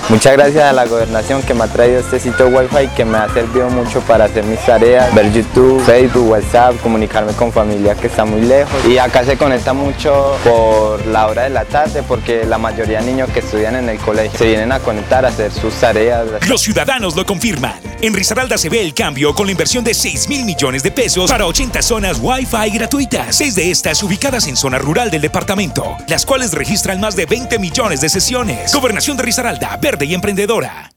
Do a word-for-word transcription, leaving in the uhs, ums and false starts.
Muchas gracias a la gobernación que me ha traído este sitio Wi-Fi que me ha servido mucho para hacer mis tareas, ver YouTube, Facebook, WhatsApp, comunicarme con familia que está muy lejos. Y acá se conecta mucho por la hora de la tarde porque la mayoría de niños que estudian en el colegio se vienen a conectar a hacer sus tareas. Los ciudadanos lo confirman. En Risaralda se ve el cambio con la inversión de seis mil millones de pesos para ochenta zonas Wi-Fi gratuitas. Seis de estas ubicadas en zona rural del departamento, las cuales registran más de veinte millones de sesiones. Gobernación de Risaralda, verde y emprendedora.